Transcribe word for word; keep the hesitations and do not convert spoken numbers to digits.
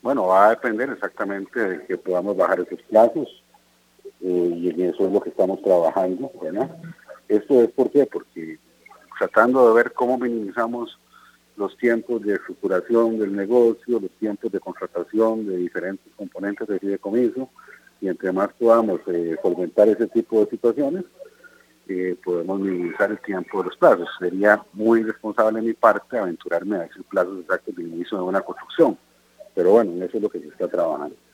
Bueno, va a depender exactamente de que podamos bajar esos plazos, eh, y en eso es lo que estamos trabajando, ¿verdad? Esto es ¿por qué? Porque tratando de ver cómo minimizamos los tiempos de estructuración del negocio, los tiempos de contratación de diferentes componentes de fideicomiso, y entre más podamos eh, solventar ese tipo de situaciones, eh, podemos minimizar el tiempo de los plazos. Sería muy irresponsable de mi parte aventurarme a decir plazos exactos de inicio de una construcción, pero bueno, eso es lo que se está trabajando.